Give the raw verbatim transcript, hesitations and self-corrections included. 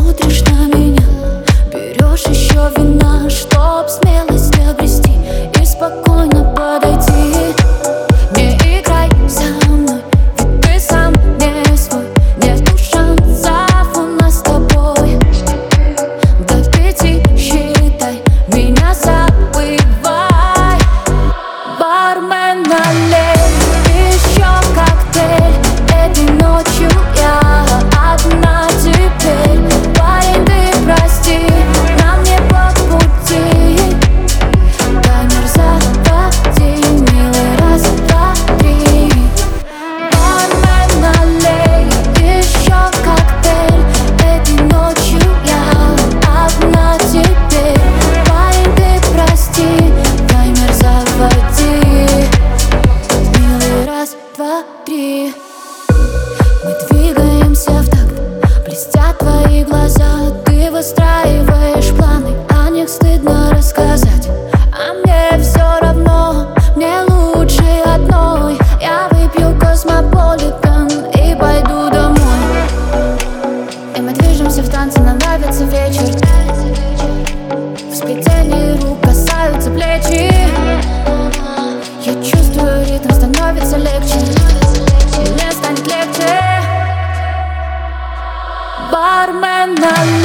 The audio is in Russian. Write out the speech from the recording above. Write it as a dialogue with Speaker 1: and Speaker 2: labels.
Speaker 1: смотришь на меня, берешь еще вина, чтоб смелость обрести и спокойно подойти. Не играй со мной, ведь ты сам не свой. Нету шансов у нас с тобой. До пяти считай, меня забывай. Бармен, налей еще коктейль. Этой ночью я одна теперь. Парень, ты прости, нам не по пути. Таймер заводи, милый, раз, два, три. Бармен, налей еще коктейль. Этой ночью я одна теперь. Парень, ты прости, таймер заводи, милый, раз, два, три. Мы двигаемся в такт, блестят твои глаза. Ты выстраиваешь планы, о них стыдно рассказать. А мне все равно, мне лучше одной. Я выпью Космополитен и пойду домой. И мы движемся в танце, нам нравится вечер. В сплетении рук касаются плечи. Я чувствую ритм, становится легче. Мне станет легче. Бармен, налей